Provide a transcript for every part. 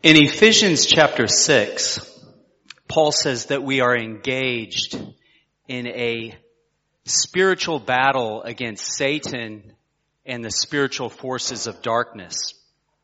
In Ephesians chapter 6, Paul says that we are engaged in a spiritual battle against Satan and the spiritual forces of darkness.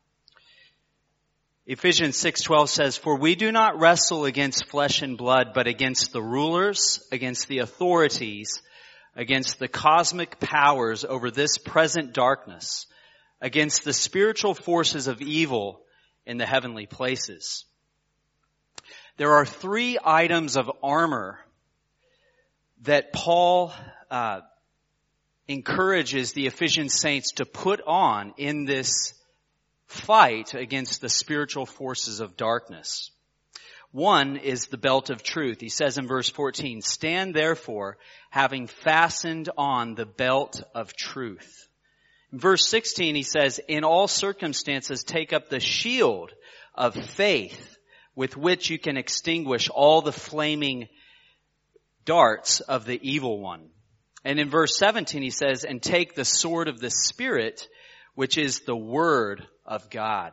Ephesians 6:12 says, "For we do not wrestle against flesh and blood, but against the rulers, against the authorities, against the cosmic powers over this present darkness, against the spiritual forces of evil in the heavenly places." There are three items of armor that Paul encourages the Ephesian saints to put on in this fight against the spiritual forces of darkness. One is the belt of truth. He says in verse 14, "Stand therefore, having fastened on the belt of truth." In verse 16, he says, "In all circumstances take up the shield of faith with which you can extinguish all the flaming darts of the evil one." And in verse 17, he says, "And take the sword of the Spirit, which is the word of God."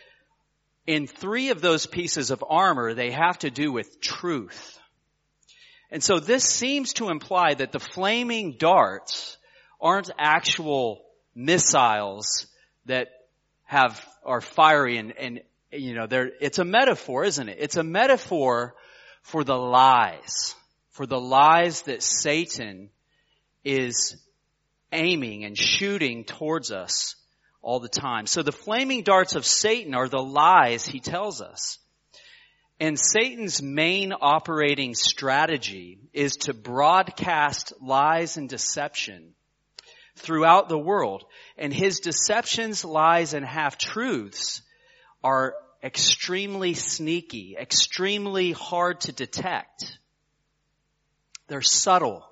In three of those pieces of armor, they have to do with truth. And so this seems to imply that the flaming darts aren't actual missiles that are fiery and it's a metaphor, isn't it? It's a metaphor for the lies that Satan is aiming and shooting towards us all the time. So the flaming darts of Satan are the lies he tells us. And Satan's main operating strategy is to broadcast lies and deception throughout the world. And his deceptions, lies, and half-truths are extremely sneaky, extremely hard to detect. They're subtle.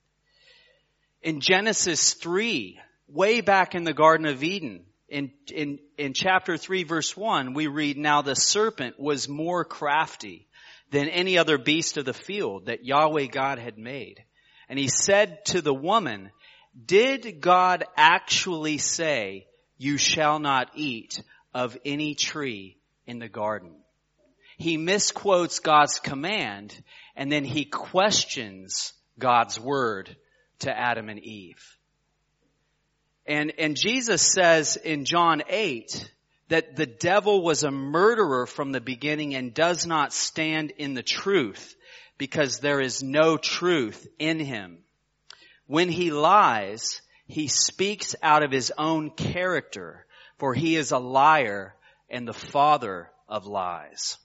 In Genesis 3, way back in the Garden of Eden, in chapter 3, verse 1, we read, "Now the serpent was more crafty than any other beast of the field that Yahweh God had made. And he said to the woman, 'Did God actually say, you shall not eat of any tree in the garden?'" He misquotes God's command, and then he questions God's word to Adam and Eve. And Jesus says in John 8 that the devil was a murderer from the beginning and does not stand in the truth because there is no truth in him. When he lies, he speaks out of his own character, for he is a liar and the father of lies.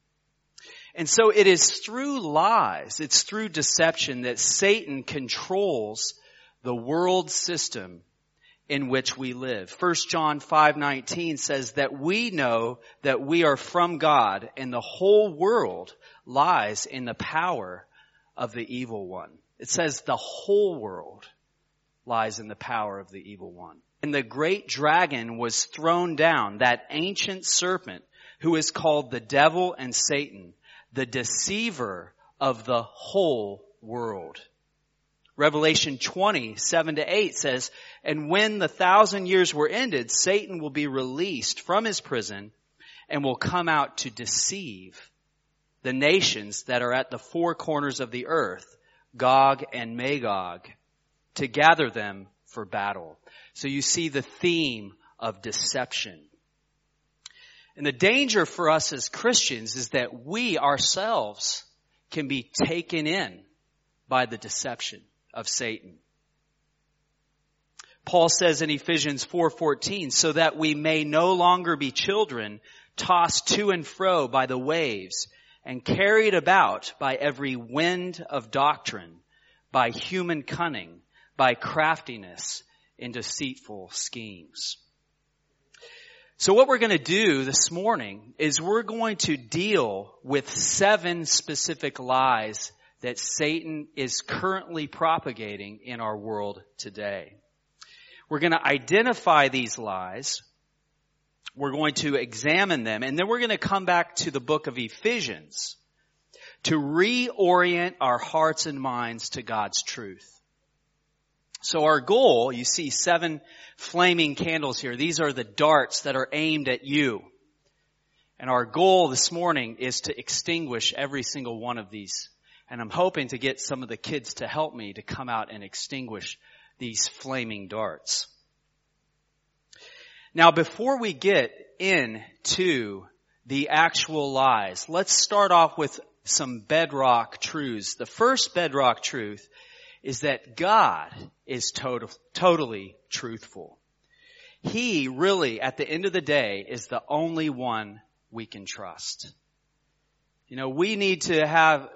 And so it is through lies, it's through deception that Satan controls the world system in which we live. 1 John 5:19 says that we know that we are from God and the whole world lies in the power of the evil one. It says the whole world lies in the power of the evil one. And the great dragon was thrown down, that ancient serpent who is called the devil and Satan, the deceiver of the whole world. Revelation 20:7-8 says, "And when the 1,000 years were ended, Satan will be released from his prison and will come out to deceive the nations that are at the four corners of the earth, Gog and Magog, to gather them for battle." So you see the theme of deception. And the danger for us as Christians is that we ourselves can be taken in by the deception of Satan. Paul says in Ephesians 4:14, "So that we may no longer be children, tossed to and fro by the waves, and carried about by every wind of doctrine, by human cunning, by craftiness in deceitful schemes." So what we're going to do this morning is we're going to deal with 7 specific lies that Satan is currently propagating in our world today. We're going to identify these lies. We're going to examine them, and then we're going to come back to the book of Ephesians to reorient our hearts and minds to God's truth. So our goal, you see 7 flaming candles here. These are the darts that are aimed at you. And our goal this morning is to extinguish every single one of these. And I'm hoping to get some of the kids to help me to come out and extinguish these flaming darts. Now, before we get into the actual lies, let's start off with some bedrock truths. The first bedrock truth is that God is totally truthful. He really, at the end of the day, is the only one we can trust. We need to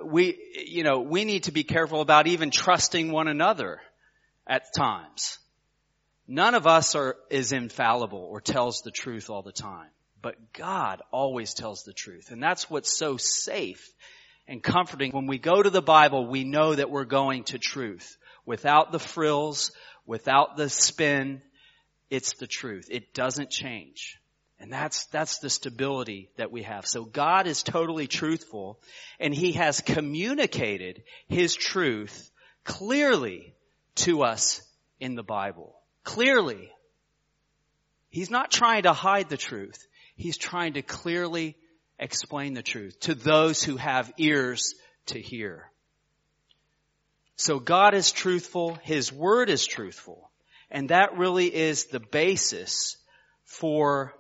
be careful about even trusting one another at times. None of us is infallible or tells the truth all the time. But God always tells the truth. And that's what's so safe and comforting. When we go to the Bible, we know that we're going to truth. Without the frills, without the spin, it's the truth. It doesn't change. And that's the stability that we have. So God is totally truthful, and He has communicated His truth clearly to us in the Bible. Clearly. He's not trying to hide the truth. He's trying to clearly explain the truth to those who have ears to hear. So God is truthful. His Word is truthful. And that really is the basis for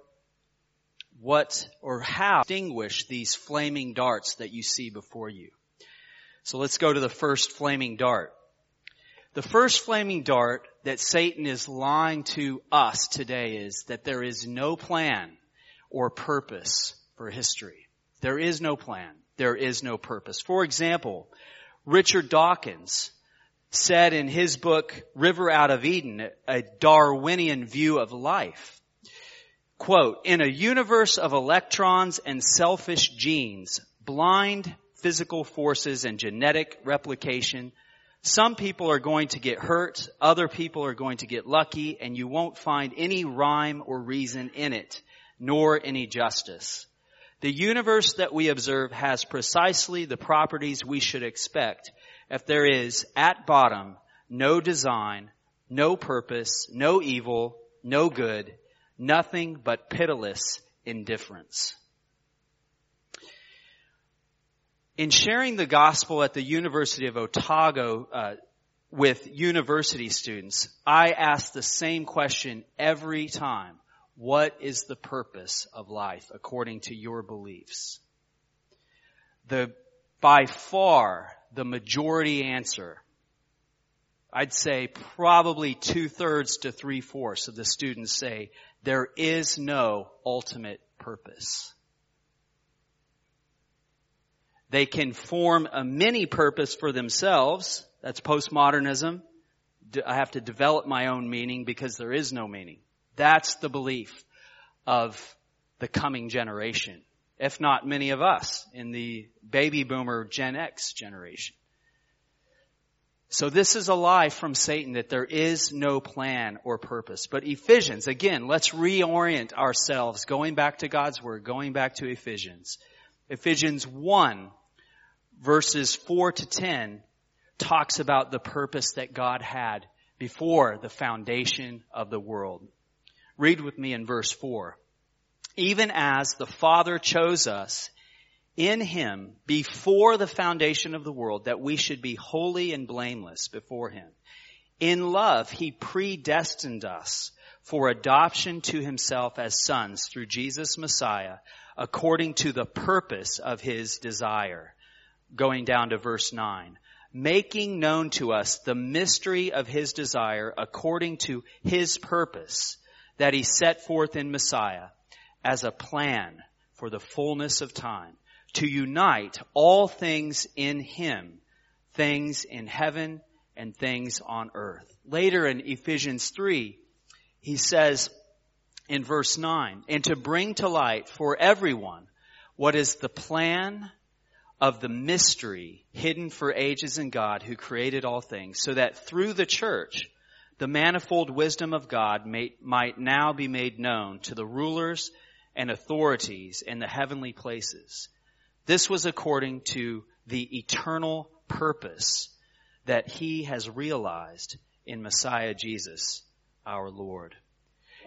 how to extinguish these flaming darts that you see before you. So let's go to the first flaming dart. The first flaming dart that Satan is lying to us today is that there is no plan or purpose for history. There is no plan. There is no purpose. For example, Richard Dawkins said in his book, River Out of Eden, a Darwinian view of life, quote, "In a universe of electrons and selfish genes, blind physical forces and genetic replication, some people are going to get hurt, other people are going to get lucky, and you won't find any rhyme or reason in it, nor any justice. The universe that we observe has precisely the properties we should expect if there is, at bottom, no design, no purpose, no evil, no good, nothing but pitiless indifference." In sharing the gospel at the University of Otago with university students, I ask the same question every time. What is the purpose of life according to your beliefs? By far, the majority answer, I'd say probably 2/3 to 3/4 of the students say, there is no ultimate purpose. They can form a mini purpose for themselves. That's postmodernism. I have to develop my own meaning because there is no meaning. That's the belief of the coming generation, if not many of us in the baby boomer Gen X generation. So this is a lie from Satan that there is no plan or purpose. But Ephesians, again, let's reorient ourselves, going back to God's Word, going back to Ephesians. Ephesians 1, verses 4 to 10, talks about the purpose that God had before the foundation of the world. Read with me in verse 4. "Even as the Father chose us in Him before the foundation of the world, that we should be holy and blameless before Him. In love, He predestined us for adoption to Himself as sons through Jesus Messiah, according to the purpose of His desire." Going down to verse 9. "Making known to us the mystery of His desire according to His purpose, that He set forth in Messiah as a plan for the fullness of time, to unite all things in Him, things in heaven and things on earth." Later in Ephesians 3, he says in verse 9, "And to bring to light for everyone what is the plan of the mystery hidden for ages in God who created all things, so that through the church the manifold wisdom of God might now be made known to the rulers and authorities in the heavenly places. This was according to the eternal purpose that He has realized in Messiah Jesus, our Lord."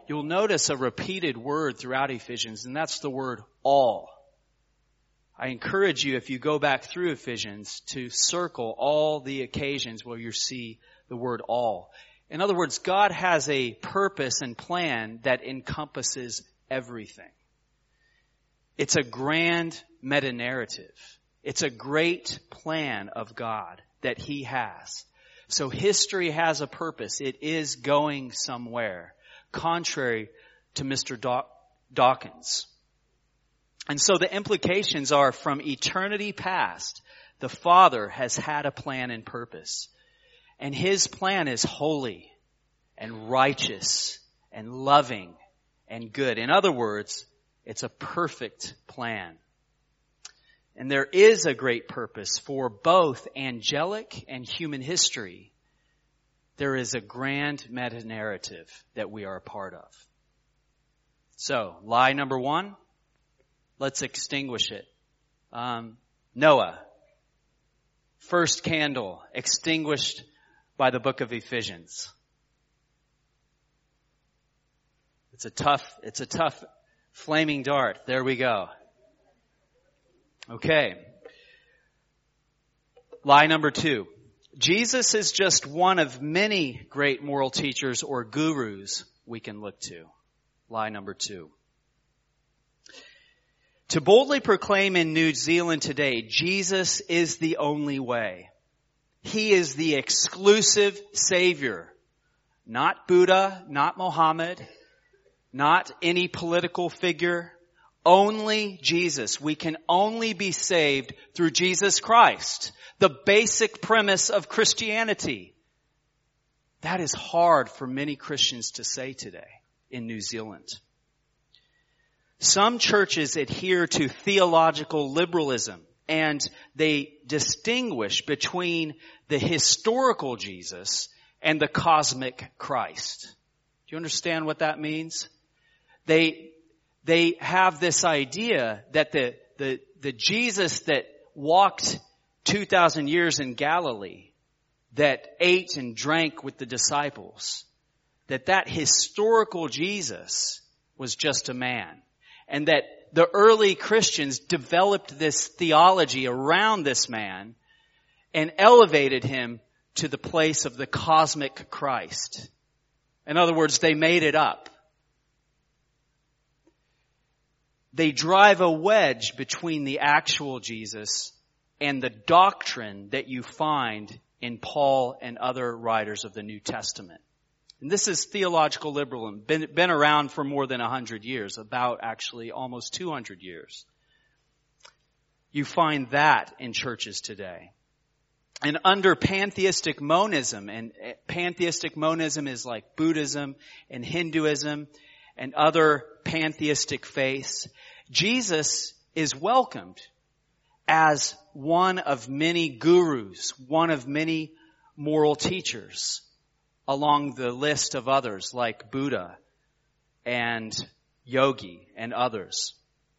you'll notice a repeated word throughout Ephesians, and that's the word all. I encourage you, if you go back through Ephesians, to circle all the occasions where you see the word all. In other words, God has a purpose and plan that encompasses everything. It's a grand meta-narrative. It's a great plan of God that He has. So history has a purpose. It is going somewhere, contrary to Mr. Dawkins. And so the implications are, from eternity past, the Father has had a plan and purpose. And His plan is holy and righteous and loving and good. In other words, it's a perfect plan. And there is a great purpose for both angelic and human history. There is a grand meta-narrative that we are a part of. So, lie number 1, let's extinguish it. Noah, first candle, extinguished by the book of Ephesians. It's a tough flaming dart. There we go. Okay. Lie number 2. Jesus is just one of many great moral teachers or gurus we can look to. Lie number 2. To boldly proclaim in New Zealand today, Jesus is the only way. He is the exclusive Savior. Not Buddha, not Mohammed, not any political figure. Only Jesus. We can only be saved through Jesus Christ. The basic premise of Christianity. That is hard for many Christians to say today in New Zealand. Some churches adhere to theological liberalism, and they distinguish between the historical Jesus and the cosmic Christ. Do you understand what that means? They have this idea that the Jesus that walked 2,000 years in Galilee, that ate and drank with the disciples, that historical Jesus was just a man. And that the early Christians developed this theology around this man and elevated him to the place of the cosmic Christ. In other words, they made it up. They drive a wedge between the actual Jesus and the doctrine that you find in Paul and other writers of the New Testament. And this is theological liberalism, been around for more than 100 years, about actually almost 200 years. You find that in churches today. And under pantheistic monism, and pantheistic monism is like Buddhism and Hinduism and other pantheistic faiths, Jesus is welcomed as one of many gurus, one of many moral teachers, along the list of others like Buddha and Yogi and others.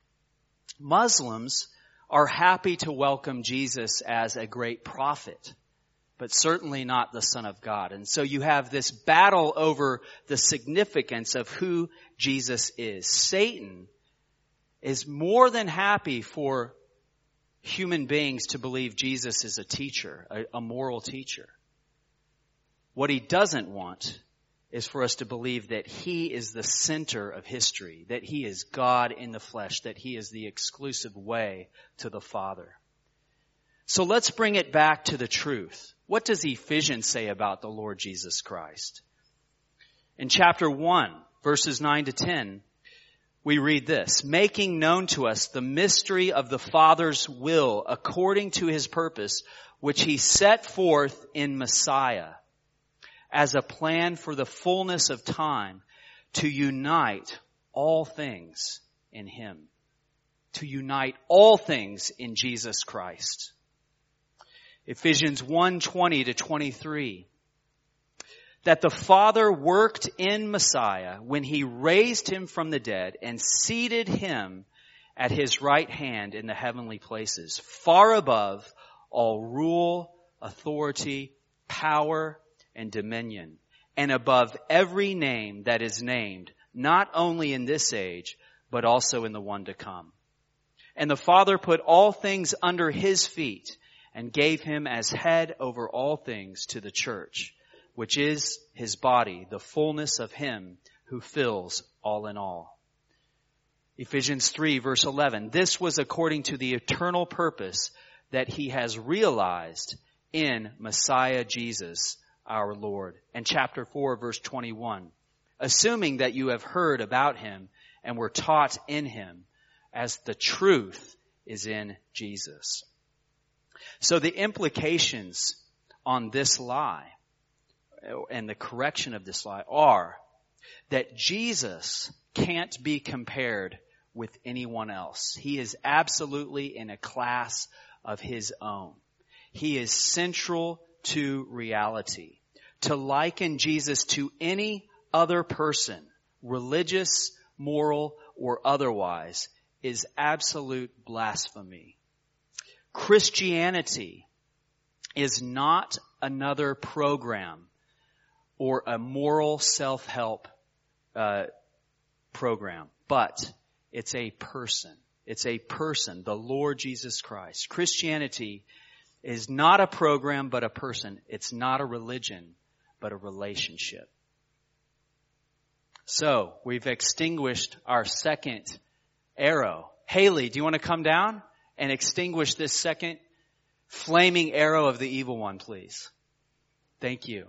Muslims are happy to welcome Jesus as a great prophet, but certainly not the Son of God. And so you have this battle over the significance of who Jesus is. Satan is more than happy for human beings to believe Jesus is a teacher, a moral teacher. What he doesn't want is for us to believe that he is the center of history, that he is God in the flesh, that he is the exclusive way to the Father. So let's bring it back to the truth. What does Ephesians say about the Lord Jesus Christ? In chapter 1, verses 9 to 10, we read this: making known to us the mystery of the Father's will according to his purpose, which he set forth in Messiah, as a plan for the fullness of time to unite all things in him. To unite all things in Jesus Christ. Ephesians 1:20 to 23. That the Father worked in Messiah when he raised him from the dead and seated him at his right hand in the heavenly places, far above all rule, authority, power, and dominion, and above every name that is named, not only in this age, but also in the one to come. And the Father put all things under his feet and gave him as head over all things to the church, which is his body, the fullness of him who fills all in all. Ephesians 3 verse 11, this was according to the eternal purpose that he has realized in Messiah Jesus our Lord. And chapter 4 verse 21, assuming that you have heard about him and were taught in him, as the truth is in Jesus. So the implications on this lie and the correction of this lie are that Jesus can't be compared with anyone else. He is absolutely in a class of his own. He is central to reality. To liken Jesus to any other person, religious, moral, or otherwise, is absolute blasphemy. Christianity is not another program or a moral self-help program, but it's a person. It's a person, the Lord Jesus Christ. Christianity is not a program, but a person. It's not a religion, but a relationship. So, we've extinguished our second arrow. Haley, do you want to come down and extinguish this second flaming arrow of the evil one, please? Thank you.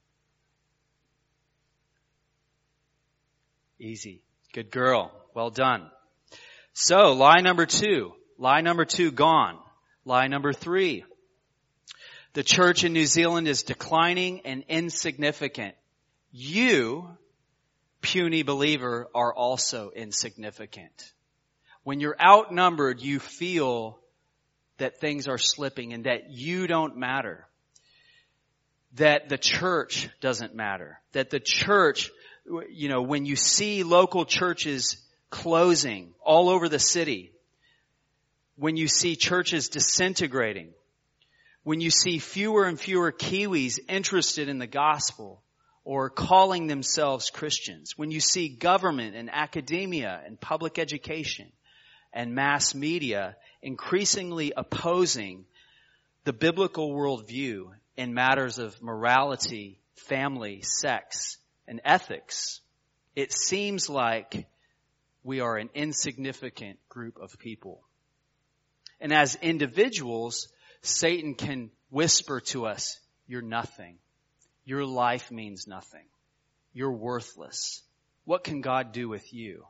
Easy. Good girl. Well done. So, lie number 2. Lie number 2 gone. Lie number 3. The church in New Zealand is declining and insignificant. You, puny believer, are also insignificant. When you're outnumbered, you feel that things are slipping and that you don't matter. That the church doesn't matter. That the church, when you see local churches closing all over the city, when you see churches disintegrating, when you see fewer and fewer Kiwis interested in the gospel or calling themselves Christians, when you see government and academia and public education and mass media increasingly opposing the biblical worldview in matters of morality, family, sex, and ethics, it seems like we are an insignificant group of people. And as individuals, Satan can whisper to us, you're nothing. Your life means nothing. You're worthless. What can God do with you?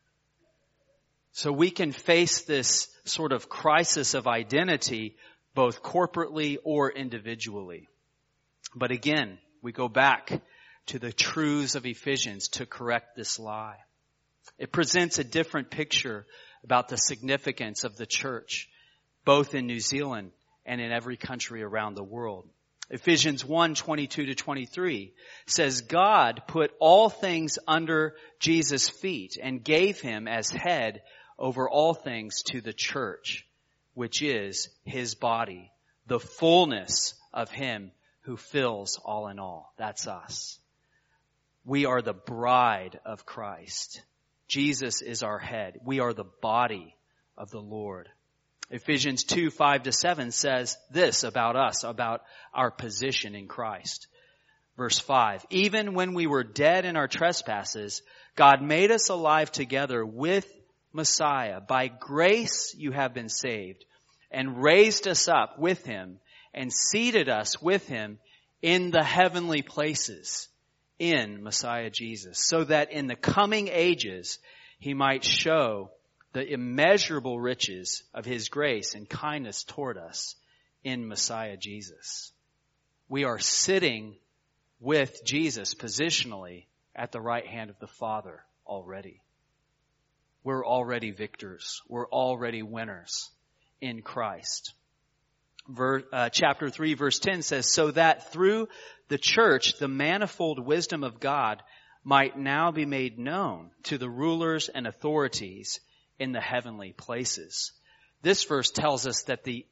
So we can face this sort of crisis of identity both corporately or individually. But again, we go back to the truths of Ephesians to correct this lie. It presents a different picture about the significance of the church, both in New Zealand and in every country around the world. Ephesians 1:22-23 says, God put all things under Jesus' feet and gave him as head over all things to the church, which is his body, the fullness of him who fills all in all. That's us. We are the bride of Christ. Jesus is our head. We are the body of the Lord. Ephesians 2:5-7 says this about us, about our position in Christ. Verse 5, even when we were dead in our trespasses, God made us alive together with Messiah. By grace you have been saved, and raised us up with him, and seated us with him in the heavenly places in Messiah Jesus, so that in the coming ages he might show the immeasurable riches of his grace and kindness toward us in Messiah Jesus. We are sitting with Jesus positionally at the right hand of the Father already. We're already victors. We're already winners in Christ. Chapter 3 verse 10 says, so that through the church the manifold wisdom of God might now be made known to the rulers and authorities in the heavenly places. This verse tells us that the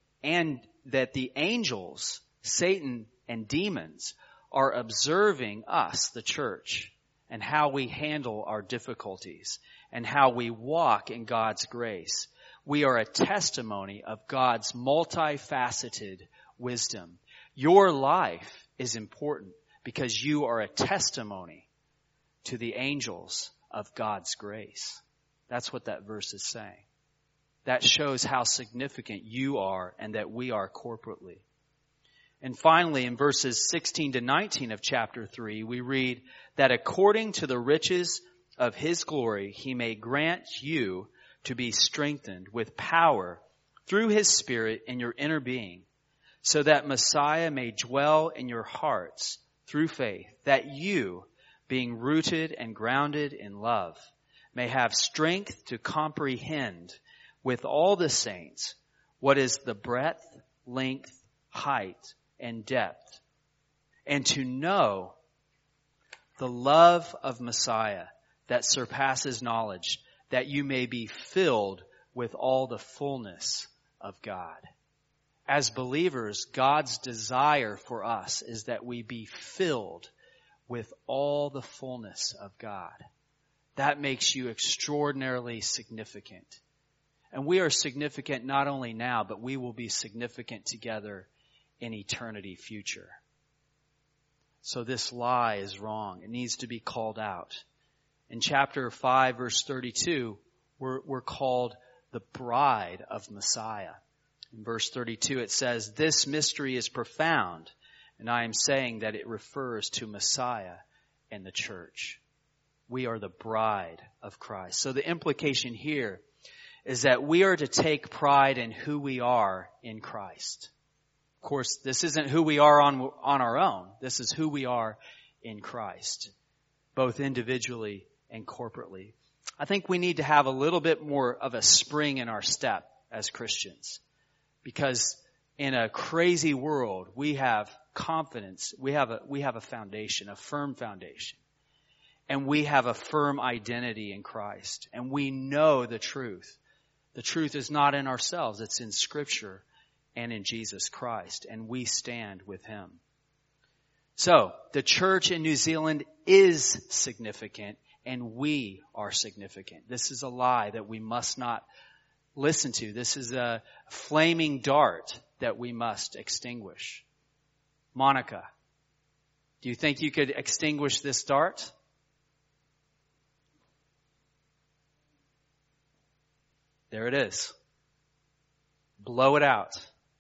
angels, Satan and demons, are observing us, the church, and how we handle our difficulties and how we walk in God's grace. We are a testimony of God's multifaceted wisdom. Your life is important because you are a testimony to the angels of God's grace. That's what that verse is saying. That shows how significant you are and that we are corporately. And finally, in verses 16 to 19 of chapter 3, we read that according to the riches of His glory, He may grant you to be strengthened with power through His Spirit in your inner being, so that Messiah may dwell in your hearts through faith, that you, being rooted and grounded in love, may have strength to comprehend with all the saints what is the breadth, length, height, and depth, and to know the love of Messiah that surpasses knowledge, that you may be filled with all the fullness of God. As believers, God's desire for us is that we be filled with all the fullness of God. That makes you extraordinarily significant. And we are significant not only now, but we will be significant together in eternity future. So this lie is wrong. It needs to be called out. In chapter 5, verse 32, we're called the bride of Messiah. In verse 32, it says, "This mystery is profound, and I am saying that it refers to Messiah and the church." We are the bride of Christ. So the implication here is that we are to take pride in who we are in Christ. Of course, this isn't who we are on our own. This is who we are in Christ, both individually and corporately. I think we need to have a little bit more of a spring in our step as Christians, because in a crazy world, we have confidence. We have a foundation, a firm foundation. And we have a firm identity in Christ. And we know the truth. The truth is not in ourselves. It's in Scripture and in Jesus Christ. And we stand with Him. So, the church in New Zealand is significant, and we are significant. This is a lie that we must not listen to. This is a flaming dart that we must extinguish. Monica, do you think you could extinguish this dart? There it is. Blow it out.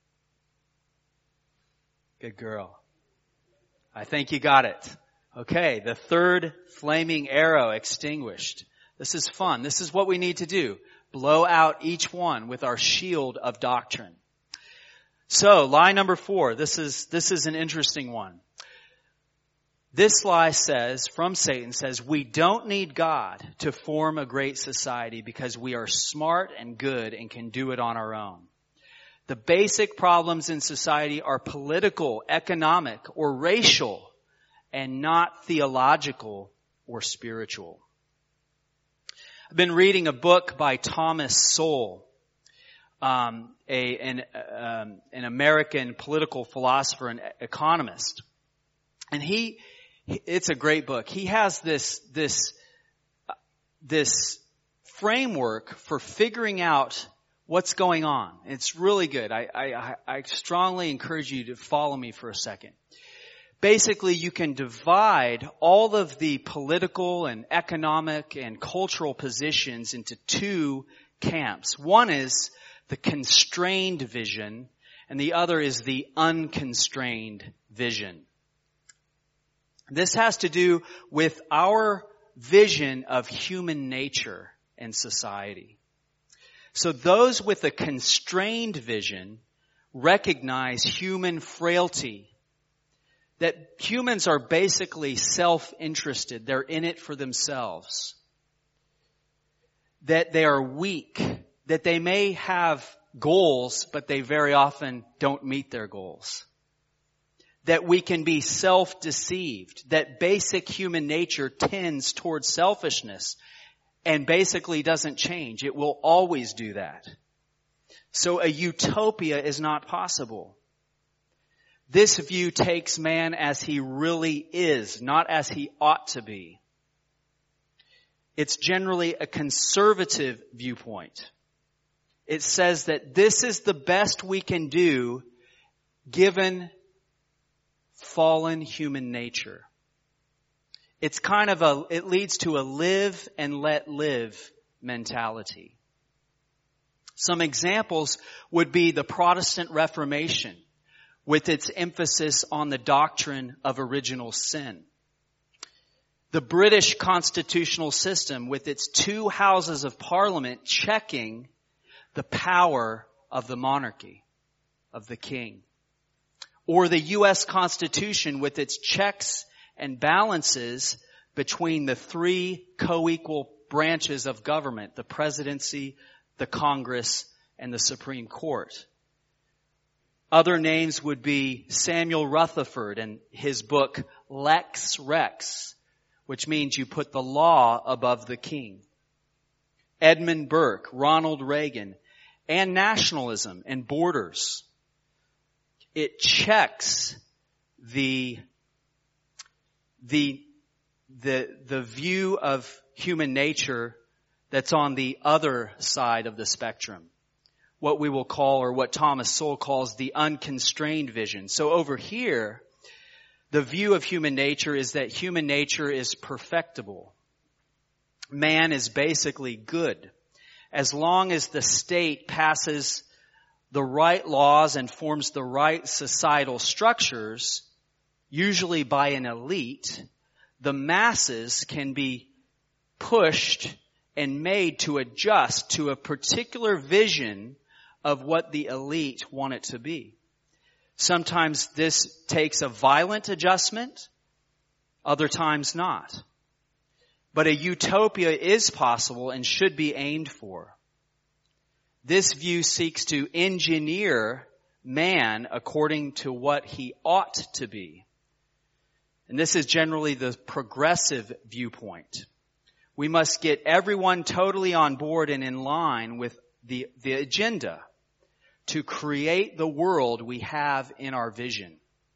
Good girl. I think you got it. Okay, the third flaming arrow extinguished. This is fun. This is what we need to do. Blow out each one with our shield of doctrine. So, lie number 4. This is an interesting one. This lie says, from Satan, says, we don't need God to form a great society because we are smart and good and can do it on our own. The basic problems in society are political, economic, or racial, and not theological or spiritual. I've been reading a book by Thomas Sowell, an American political philosopher and economist. And it's a great book. He has this framework for figuring out what's going on. It's really good. I strongly encourage you to follow me for a second. Basically, you can divide all of the political and economic and cultural positions into 2 camps. One is the constrained vision, and the other is the unconstrained vision. This has to do with our vision of human nature and society. So those with a constrained vision recognize human frailty, that humans are basically self-interested. They're in it for themselves. That they are weak. That they may have goals, but they very often don't meet their goals. That we can be self-deceived. That basic human nature tends towards selfishness and basically doesn't change. It will always do that. So a utopia is not possible. This view takes man as he really is, not as he ought to be. It's generally a conservative viewpoint. It says that this is the best we can do given fallen human nature. It's it leads to a live and let live mentality. Some examples would be the Protestant Reformation with its emphasis on the doctrine of original sin. The British constitutional system with its 2 houses of parliament checking the power of the monarchy, of the king. Or the U.S. Constitution with its checks and balances between the 3 co-equal branches of government, the presidency, the Congress, and the Supreme Court. Other names would be Samuel Rutherford and his book Lex Rex, which means you put the law above the king. Edmund Burke, Ronald Reagan, and nationalism and borders. It checks the view of human nature that's on the other side of the spectrum. What we will call, or what Thomas Sowell calls, the unconstrained vision. So over here, the view of human nature is that human nature is perfectible. Man is basically good. As long as the state passes the right laws and forms the right societal structures, usually by an elite, the masses can be pushed and made to adjust to a particular vision of what the elite want it to be. Sometimes this takes a violent adjustment, other times not. But a utopia is possible and should be aimed for. This view seeks to engineer man according to what he ought to be. And this is generally the progressive viewpoint. We must get everyone totally on board and in line with the agenda to create the world we have in our vision.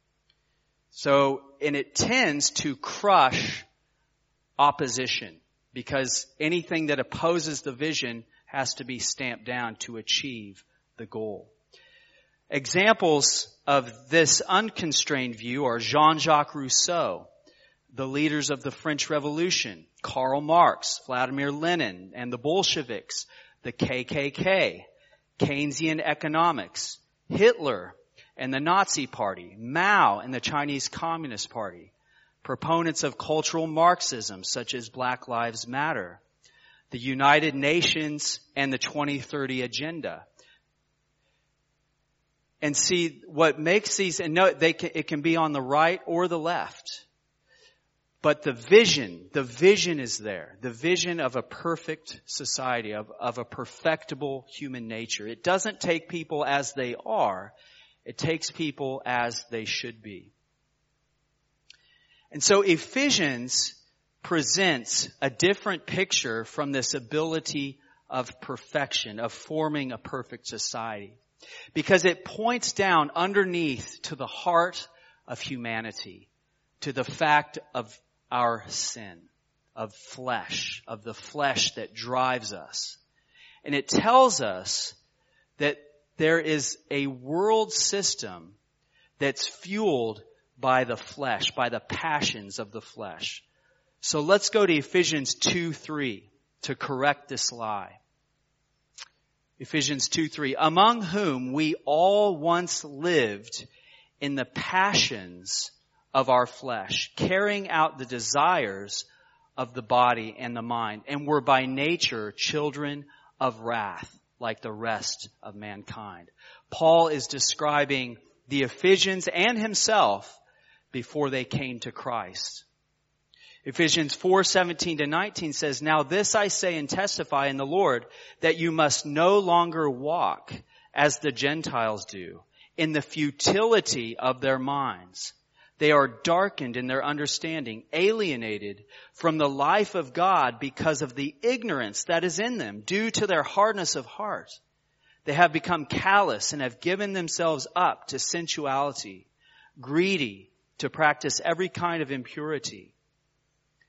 And it tends to crush opposition, because anything that opposes the vision has to be stamped down to achieve the goal. Examples of this unconstrained view are Jean-Jacques Rousseau, the leaders of the French Revolution, Karl Marx, Vladimir Lenin, and the Bolsheviks, the KKK, Keynesian economics, Hitler and the Nazi Party, Mao and the Chinese Communist Party, proponents of cultural Marxism such as Black Lives Matter, the United Nations and the 2030 Agenda. And see, what makes these, and no, it can be on the right or the left. But the vision is there. The vision of a perfect society, of a perfectible human nature. It doesn't take people as they are. It takes people as they should be. And so Ephesians presents a different picture from this ability of perfection, of forming a perfect society. Because it points down underneath to the heart of humanity, to the fact of our sin, of the flesh that drives us. And it tells us that there is a world system that's fueled by the flesh, by the passions of the flesh. So let's go to Ephesians 2:3 to correct this lie. Ephesians 2:3, among whom we all once lived in the passions of our flesh, carrying out the desires of the body and the mind, and were by nature children of wrath, like the rest of mankind. Paul is describing the Ephesians and himself before they came to Christ. Ephesians 4:17-19 says, now this I say and testify in the Lord, that you must no longer walk as the Gentiles do, in the futility of their minds. They are darkened in their understanding, alienated from the life of God because of the ignorance that is in them, due to their hardness of heart. They have become callous and have given themselves up to sensuality, greedy to practice every kind of impurity.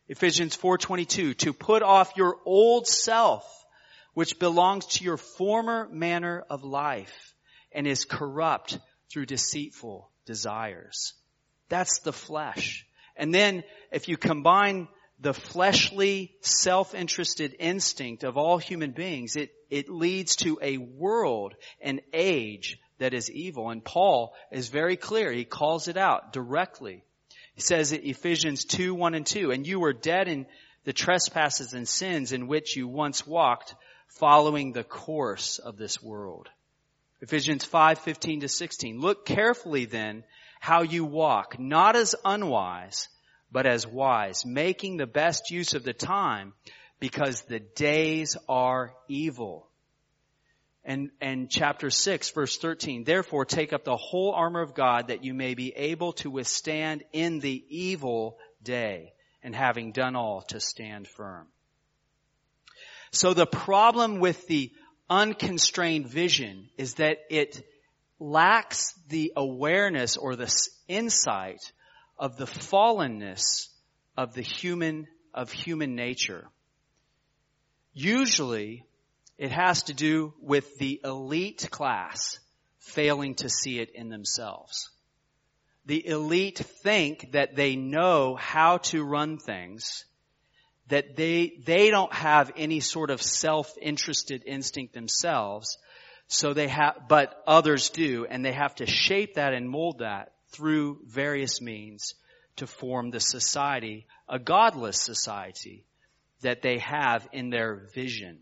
Ephesians 4:22, to put off your old self, which belongs to your former manner of life and is corrupt through deceitful desires. That's the flesh. And then if you combine the fleshly, self-interested instinct of all human beings, it leads to a world, an age that is evil. And Paul is very clear. He calls it out directly. He says in Ephesians 2:1-2, and you were dead in the trespasses and sins in which you once walked, following the course of this world. Ephesians 5:15-16, look carefully then how you walk, not as unwise, but as wise, making the best use of the time, because the days are evil. And chapter 6, verse 13, therefore take up the whole armor of God, that you may be able to withstand in the evil day, and having done all, to stand firm. So the problem with the unconstrained vision is that it lacks the awareness or the insight of the fallenness of human nature. Usually, it has to do with the elite class failing to see it in themselves. The elite think that they know how to run things, that they don't have any sort of self-interested instinct themselves, but others do, and they have to shape that and mold that through various means to form the society, a godless society that they have in their vision.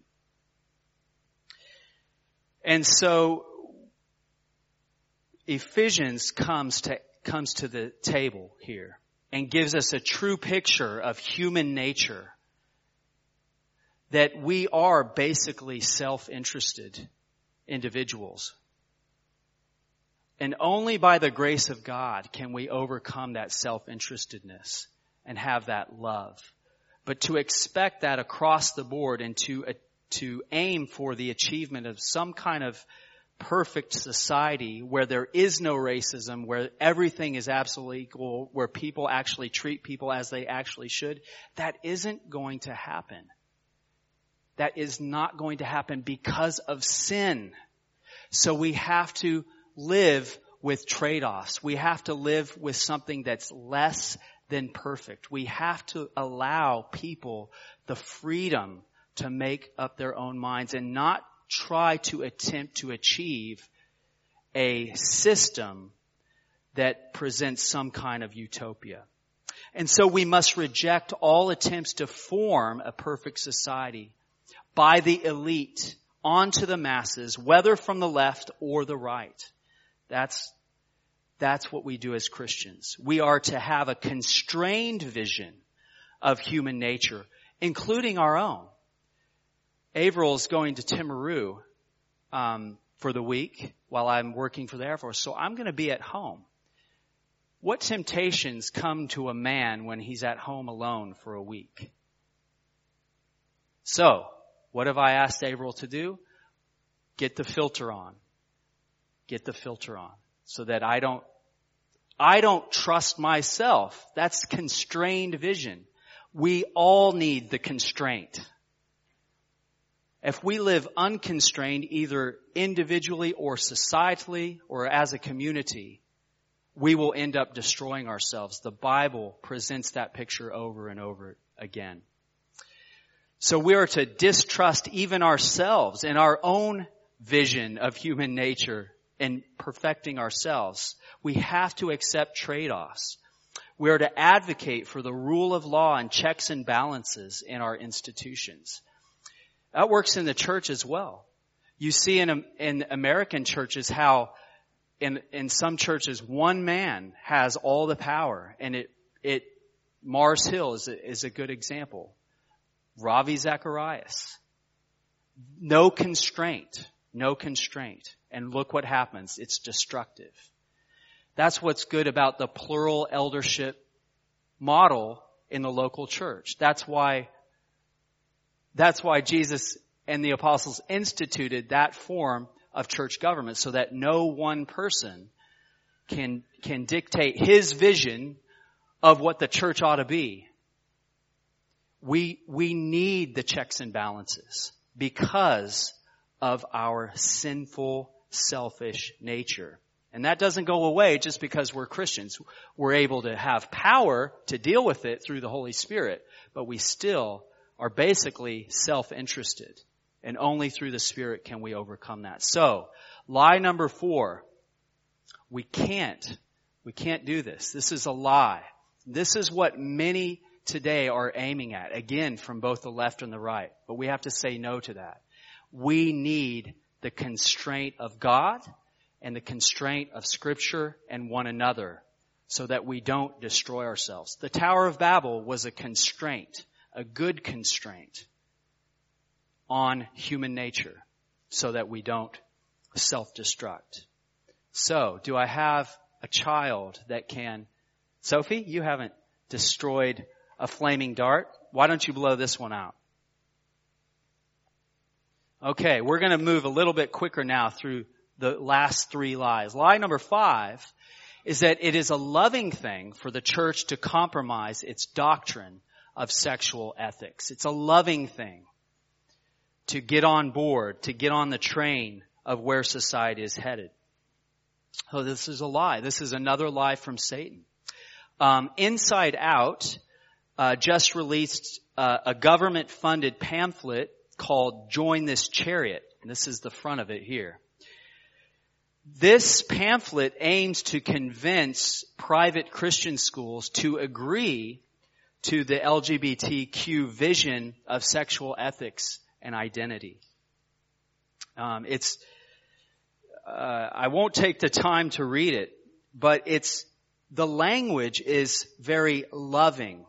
And so Ephesians comes to the table here and gives us a true picture of human nature, that we are basically self-interested individuals. And only by the grace of God can we overcome that self-interestedness and have that love. But to expect that across the board and to aim for the achievement of some kind of perfect society where there is no racism, where everything is absolutely equal, where people actually treat people as they actually should, that isn't going to happen. That is not going to happen because of sin. So we have to live with trade-offs. We have to live with something that's less than perfect. We have to allow people the freedom to make up their own minds and not try to attempt to achieve a system that presents some kind of utopia. And so we must reject all attempts to form a perfect society by the elite onto the masses, whether from the left or the right. That's what we do as Christians. We are to have a constrained vision of human nature, including our own. Avril's going to Timaru for the week while I'm working for the Air Force, so I'm going to be at home. What temptations come to a man when he's at home alone for a week? So, what have I asked Avril to do? Get the filter on. Get the filter on. So that I don't trust myself. That's constrained vision. We all need the constraint. If we live unconstrained, either individually or societally or as a community, we will end up destroying ourselves. The Bible presents that picture over and over again. So we are to distrust even ourselves and our own vision of human nature and perfecting ourselves. We have to accept trade-offs. We are to advocate for the rule of law and checks and balances in our institutions. That works in the church as well. You see in American churches how in some churches one man has all the power, and Mars Hill is a good example. Ravi Zacharias. No constraint. And look what happens. It's destructive. That's what's good about the plural eldership model in the local church. That's why Jesus and the apostles instituted that form of church government, so that no one person can dictate his vision of what the church ought to be. We need the checks and balances because of our sinful, selfish nature. And that doesn't go away just because we're Christians. We're able to have power to deal with it through the Holy Spirit, but we still are basically self-interested. And only through the Spirit can we overcome that. So, lie number 4. We can't do this. This is a lie. This is what many today are aiming at, again, from both the left and the right. But we have to say no to that. We need the constraint of God and the constraint of Scripture and one another so that we don't destroy ourselves. The Tower of Babel was a constraint, a good constraint on human nature so that we don't self-destruct. So, do I have a child that can... Sophie, you haven't destroyed a flaming dart. Why don't you blow this one out? Okay, we're going to move a little bit quicker now through the last 3 lies. Lie number 5 is that it is a loving thing for the church to compromise its doctrine of sexual ethics. It's a loving thing to get on board, to get on the train of where society is headed. Oh, this is a lie. This is another lie from Satan. Inside Out just released a government-funded pamphlet called Join This Chariot. And this is the front of it here. This pamphlet aims to convince private Christian schools to agree to the LGBTQ vision of sexual ethics and identity. I won't take the time to read it, but the language is very loving.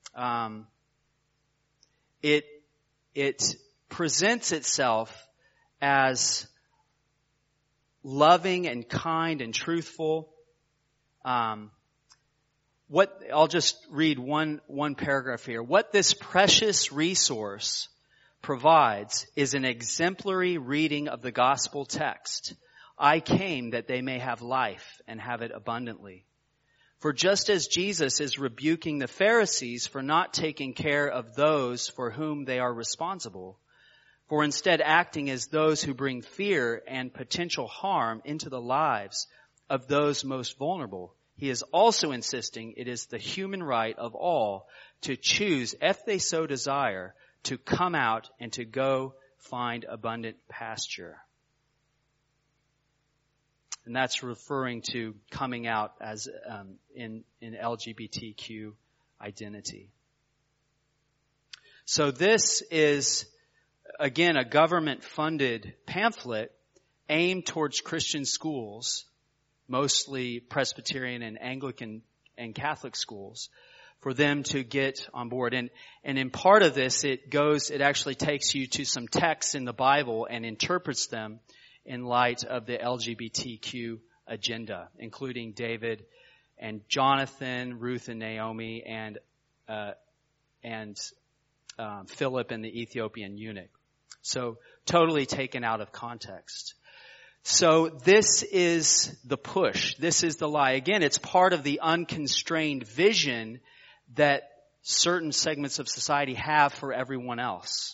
It presents itself as loving and kind and truthful. I'll just read one paragraph here. What this precious resource provides is an exemplary reading of the gospel text. I came that they may have life and have it abundantly. For just as Jesus is rebuking the Pharisees for not taking care of those for whom they are responsible, for instead acting as those who bring fear and potential harm into the lives of those most vulnerable, he is also insisting it is the human right of all to choose, if they so desire, to come out and to go find abundant pasture. And that's referring to coming out as in LGBTQ identity. So this is, again, a government-funded pamphlet aimed towards Christian schools, mostly Presbyterian and Anglican and Catholic schools, for them to get on board. And in part of this, it actually takes you to some texts in the Bible and interprets them in light of the LGBTQ agenda, including David and Jonathan, Ruth and Naomi, and Philip and the Ethiopian eunuch. So totally taken out of context. So this is the push. This is the lie. Again, it's part of the unconstrained vision that certain segments of society have for everyone else.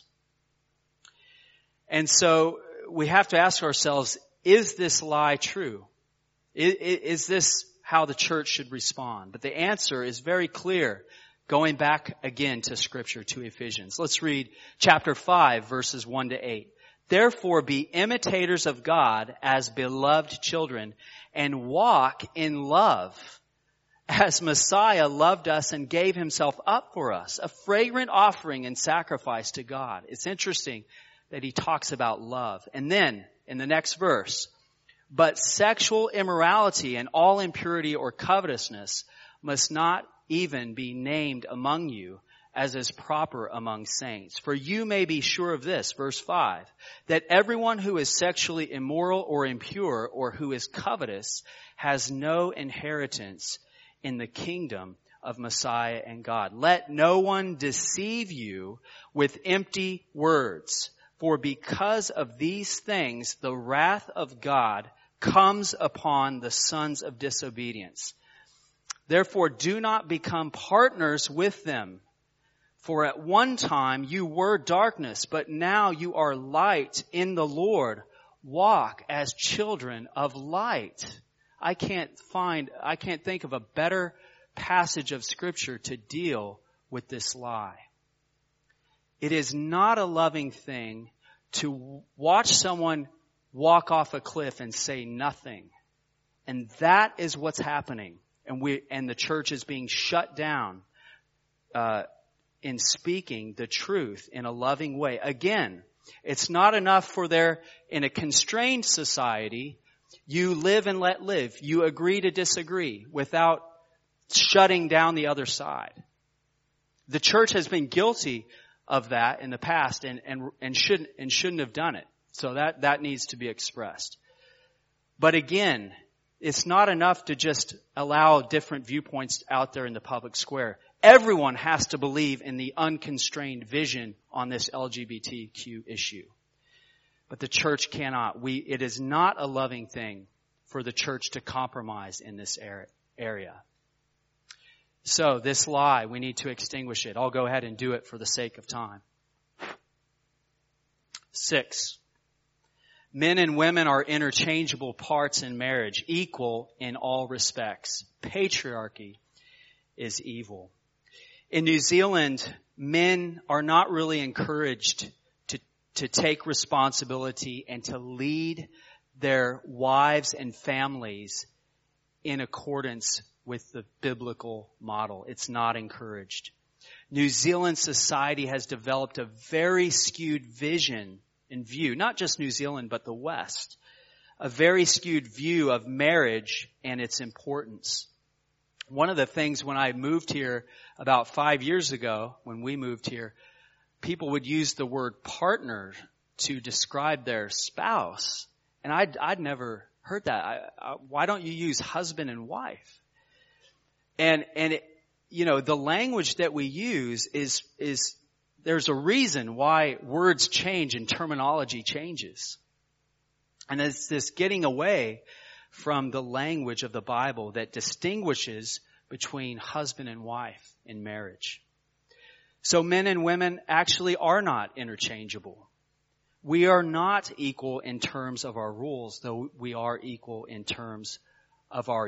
And so we have to ask ourselves, is this lie true? Is this how the church should respond? But the answer is very clear, going back again to Scripture, to Ephesians. Let's read chapter 5, verses 1 to 8. Therefore be imitators of God as beloved children, and walk in love, as Messiah loved us and gave himself up for us, a fragrant offering and sacrifice to God. It's interesting that he talks about love. And then, in the next verse, but sexual immorality and all impurity or covetousness must not even be named among you, as is proper among saints. For you may be sure of this, verse 5, that everyone who is sexually immoral or impure or who is covetous has no inheritance in the kingdom of Messiah and God. Let no one deceive you with empty words. For because of these things, the wrath of God comes upon the sons of disobedience. Therefore, do not become partners with them. For at one time you were darkness, but now you are light in the Lord. Walk as children of light. I can't think of a better passage of Scripture to deal with this lie. It is not a loving thing to watch someone walk off a cliff and say nothing. And that is what's happening. And the church is being shut down in speaking the truth in a loving way. Again, it's not enough in a constrained society, you live and let live. You agree to disagree without shutting down the other side. The church has been guilty of that in the past and shouldn't have done it. So that needs to be expressed. But again, it's not enough to just allow different viewpoints out there in the public square. Everyone has to believe in the unconstrained vision on this LGBTQ issue. But the church cannot. It is not a loving thing for the church to compromise in this area. So this lie, we need to extinguish it. I'll go ahead and do it for the sake of time. 6. Men and women are interchangeable parts in marriage, equal in all respects. Patriarchy is evil. In New Zealand, men are not really encouraged to take responsibility and to lead their wives and families in accordance with the biblical model. It's not encouraged. New Zealand society has developed a very skewed vision and view, not just New Zealand, but the West. A very skewed view of marriage and its importance. One of the things when I moved here about 5 years ago, when we moved here, people would use the word partner to describe their spouse. And I'd never heard that. Why don't you use husband and wife? And the language that we use is there's a reason why words change and terminology changes. And it's this getting away from the language of the Bible that distinguishes between husband and wife in marriage. So men and women actually are not interchangeable. We are not equal in terms of our rules, though we are equal in terms of our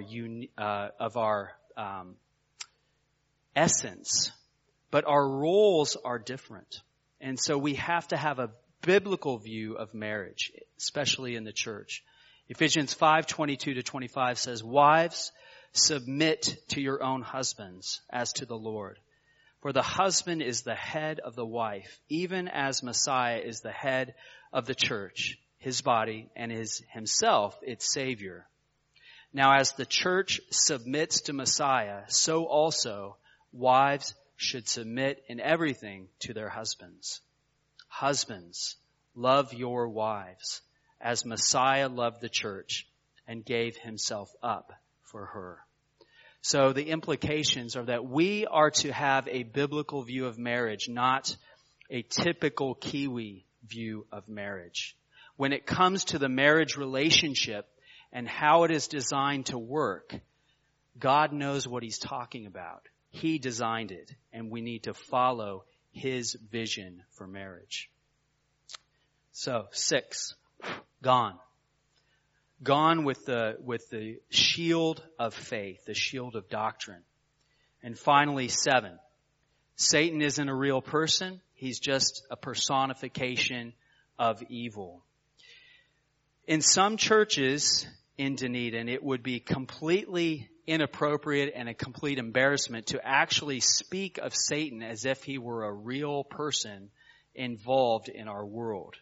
essence. But our roles are different. And so we have to have a biblical view of marriage, especially in the church. Ephesians 5:22-25 says, "Wives, submit to your own husbands as to the Lord. For the husband is the head of the wife, even as Messiah is the head of the church, his body, and is himself its Savior. Now as the church submits to Messiah, so also wives should submit in everything to their husbands. Husbands, love your wives, as Messiah loved the church and gave himself up for her." So the implications are that we are to have a biblical view of marriage, not a typical Kiwi view of marriage. When it comes to the marriage relationship and how it is designed to work, God knows what He's talking about. He designed it, and we need to follow His vision for marriage. So, 6, gone. Gone with the shield of faith, the shield of doctrine. And finally, 7, Satan isn't a real person. He's just a personification of evil. In some churches in Dunedin, it would be completely inappropriate and a complete embarrassment to actually speak of Satan as if he were a real person involved in our world.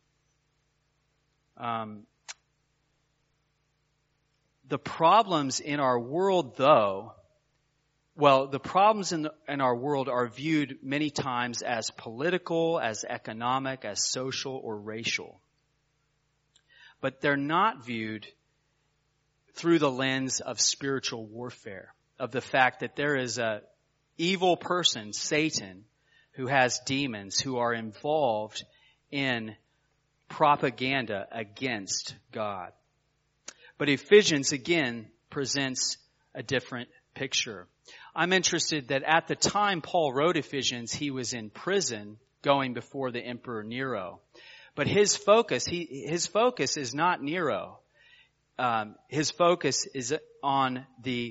The problems in our world, though, the problems in our world are viewed many times as political, as economic, as social, or racial. But they're not viewed through the lens of spiritual warfare, of the fact that there is a evil person, Satan, who has demons who are involved in propaganda against God. But Ephesians, again, presents a different picture. I'm interested that at the time Paul wrote Ephesians, he was in prison going before the Emperor Nero. But his focus is not Nero. His focus is on the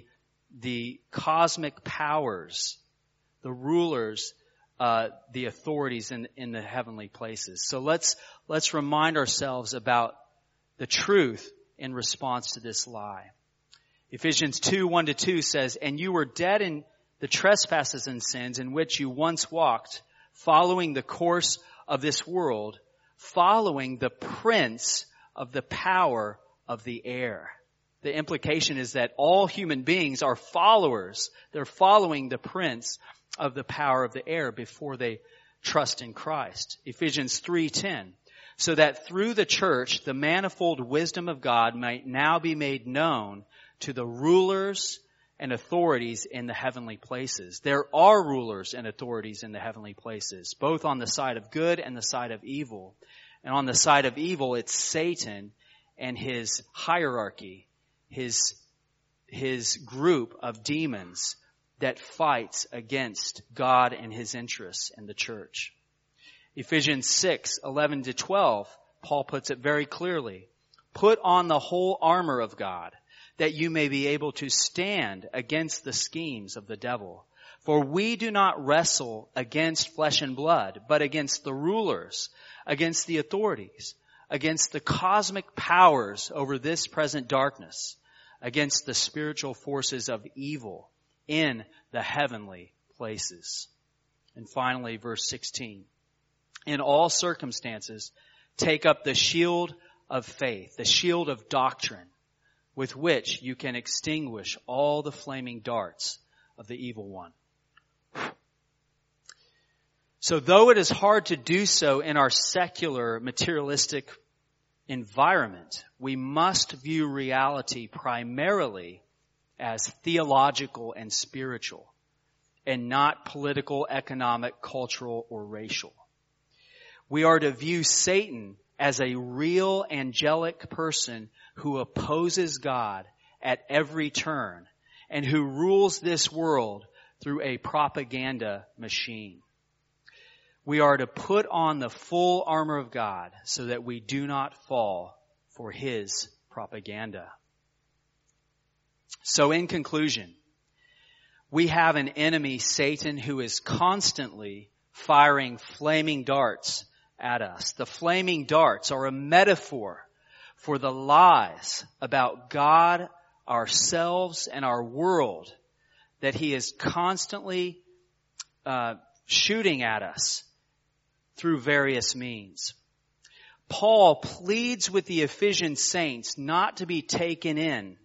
cosmic powers, the rulers, the authorities in the heavenly places. So let's remind ourselves about the truth in response to this lie. Ephesians 2:1-2 says, "And you were dead in the trespasses and sins in which you once walked, following the course of this world, following the prince of the power of the air." The implication is that all human beings are followers. They're following the prince of the power of the air before they trust in Christ. Ephesians 3:10, "So that through the church the manifold wisdom of God might now be made known to the rulers and authorities in the heavenly places." There are rulers and authorities in the heavenly places, both on the side of good and the side of evil. And on the side of evil, it's Satan and his hierarchy, his group of demons that fights against God and his interests in the church. Ephesians 6:11-12, Paul puts it very clearly. "Put on the whole armor of God, that you may be able to stand against the schemes of the devil. For we do not wrestle against flesh and blood, but against the rulers, against the authorities, against the cosmic powers over this present darkness, against the spiritual forces of evil in the heavenly places." And finally, verse 16. "In all circumstances, take up the shield of faith, the shield of doctrine, with which you can extinguish all the flaming darts of the evil one." So though it is hard to do so in our secular, materialistic environment, we must view reality primarily as theological and spiritual, and not political, economic, cultural, or racial. We are to view Satan as a real angelic person who opposes God at every turn and who rules this world through a propaganda machine. We are to put on the full armor of God so that we do not fall for his propaganda. So in conclusion, we have an enemy, Satan, who is constantly firing flaming darts at us. The flaming darts are a metaphor for the lies about God, ourselves, and our world that he is constantly shooting at us through various means. Paul pleads with the Ephesian saints not to be taken in.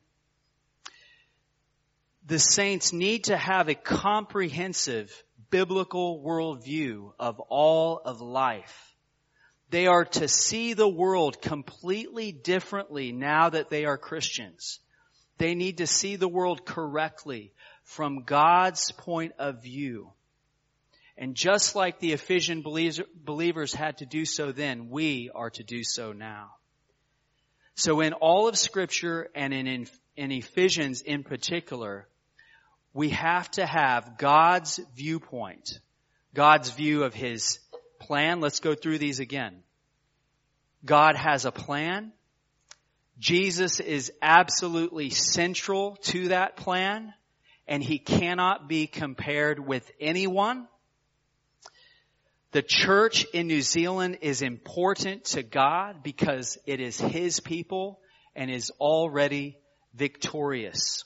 The saints need to have a comprehensive biblical worldview of all of life. They are to see the world completely differently now that they are Christians. They need to see the world correctly from God's point of view. And just like the Ephesian believers had to do so then, we are to do so now. So in all of Scripture and in Ephesians in particular, we have to have God's viewpoint, God's view of his plan. Let's go through these again. God has a plan. Jesus is absolutely central to that plan, and he cannot be compared with anyone. The church in New Zealand is important to God because it is his people and is already victorious.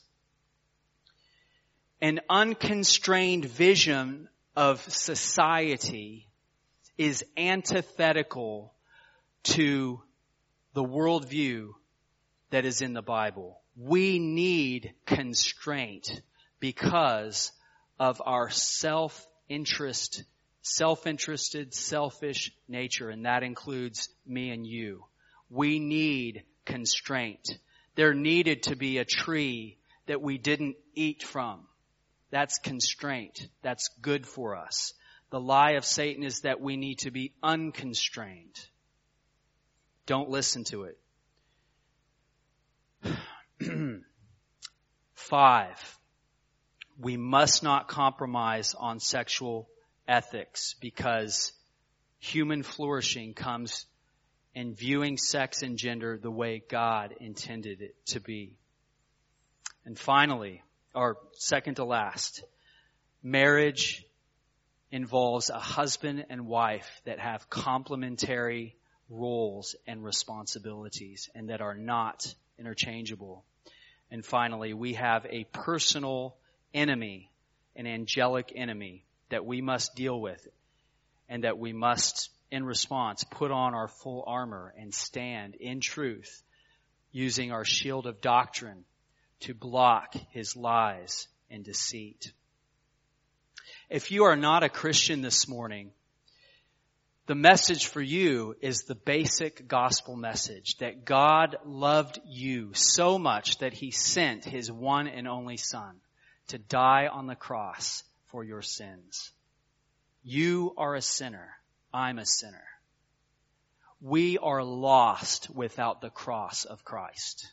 An unconstrained vision of society is antithetical to the worldview that is in the Bible. We need constraint because of our self-interested, selfish nature, and that includes me and you. We need constraint. There needed to be a tree that we didn't eat from. That's constraint. That's good for us. The lie of Satan is that we need to be unconstrained. Don't listen to it. 5. We must not compromise on sexual ethics, because human flourishing comes in viewing sex and gender the way God intended it to be. And finally, or second to last, marriage involves a husband and wife that have complementary roles and responsibilities and that are not interchangeable. And finally, we have a personal enemy, an angelic enemy that we must deal with, and that we must, in response, put on our full armor and stand in truth, using our shield of doctrine to block his lies and deceit. If you are not a Christian this morning, the message for you is the basic gospel message that God loved you so much that he sent his one and only Son to die on the cross for your sins. You are a sinner. I'm a sinner. We are lost without the cross of Christ.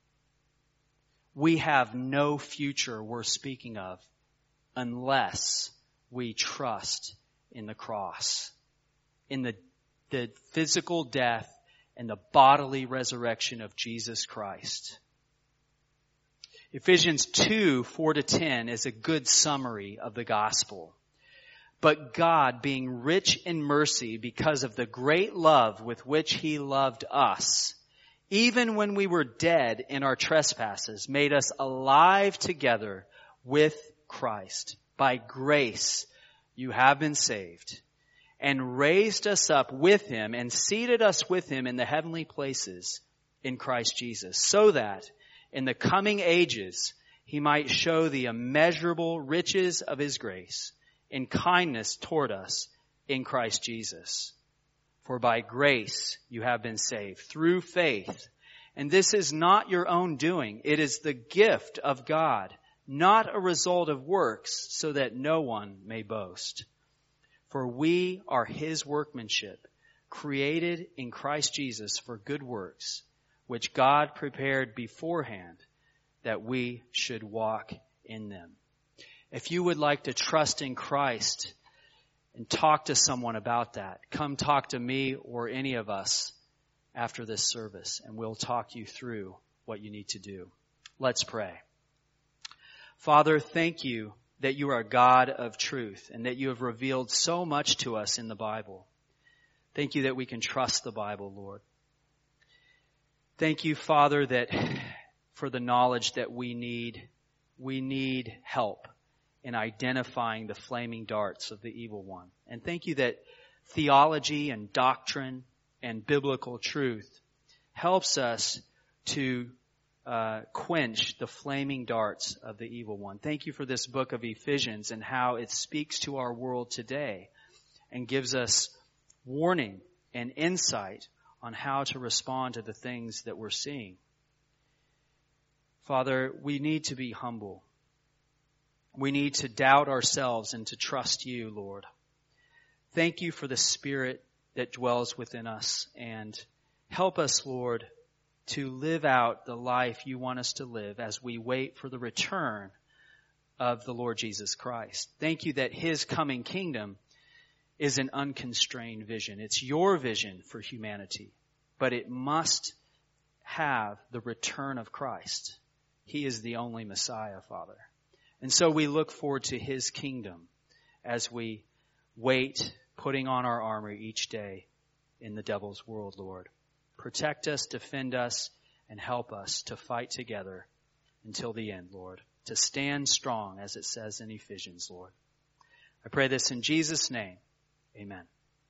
We have no future worth speaking of unless we trust in the cross, in the physical death and the bodily resurrection of Jesus Christ. Ephesians 2:4-10 is a good summary of the gospel. But God, being rich in mercy because of the great love with which he loved us, even when we were dead in our trespasses, made us alive together with Christ. By grace you have been saved, and raised us up with him and seated us with him in the heavenly places in Christ Jesus, so that in the coming ages he might show the immeasurable riches of his grace in kindness toward us in Christ Jesus. For by grace you have been saved through faith. And this is not your own doing. It is the gift of God, not a result of works, so that no one may boast. For we are his workmanship, created in Christ Jesus for good works, which God prepared beforehand that we should walk in them. If you would like to trust in Christ and talk to someone about that, come talk to me or any of us after this service, and we'll talk you through what you need to do. Let's pray. Father, thank you that you are a God of truth and that you have revealed so much to us in the Bible. Thank you that we can trust the Bible, Lord. Thank you, Father, that for the knowledge that we need help in identifying the flaming darts of the evil one. And thank you that theology and doctrine and biblical truth helps us to quench the flaming darts of the evil one. Thank you for this book of Ephesians and how it speaks to our world today and gives us warning and insight on how to respond to the things that we're seeing. Father, we need to be humble. We need to doubt ourselves and to trust you, Lord. Thank you for the Spirit that dwells within us, and help us, Lord, to live out the life you want us to live as we wait for the return of the Lord Jesus Christ. Thank you that his coming kingdom is an unconstrained vision. It's your vision for humanity, but it must have the return of Christ. He is the only Messiah, Father. And so we look forward to his kingdom as we wait, putting on our armor each day in the devil's world, Lord. Protect us, defend us, and help us to fight together until the end, Lord. To stand strong, as it says in Ephesians, Lord. I pray this in Jesus' name. Amen.